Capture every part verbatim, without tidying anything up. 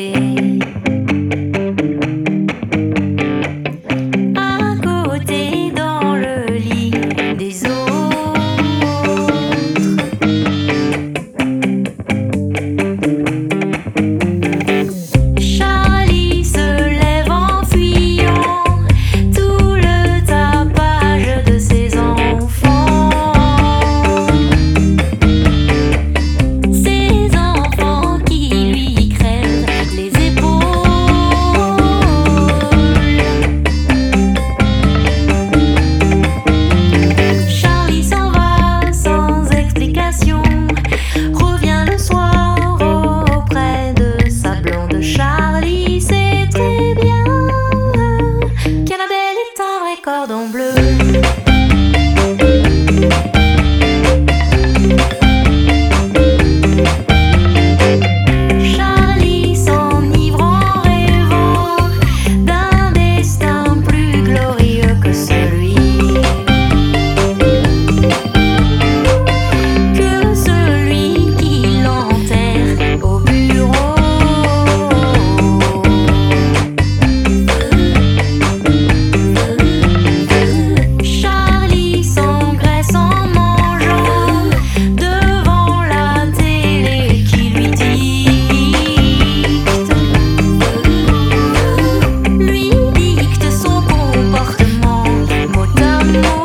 côté. À côté dans le lit des autres. Charlie se lève en fuyant tout le tapage de ses enfants. Ses enfants qui lui crèvent les épaules. Charlie s'en va sans explication, revient le soir auprès de sa blonde. Charlie sait très bien qu'Annabelle est un vrai cordon bleu. Charlie s'enivre en rêvant d'un destin plus glorieux que celui que celui qui l'enterre au bureau. Charlie s'engraisse en mangeant devant la télé qui lui dicte, lui dicte son comportement mot à mot.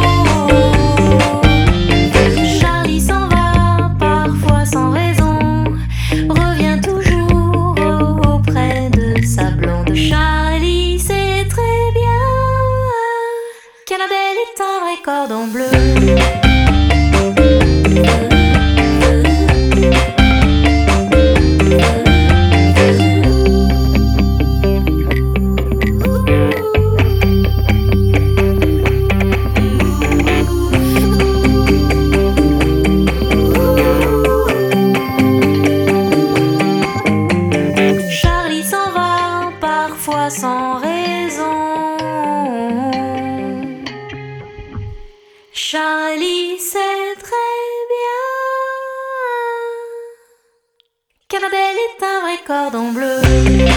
Charlie s'en va parfois sans raison, revient toujours auprès de sa blonde. Charlie sait très bien qu'Annabelle est un vrai cordon bleu. Charlie s'en va parfois sans raison. Charlie sait très bien qu'Annabelle est un vrai cordon bleu.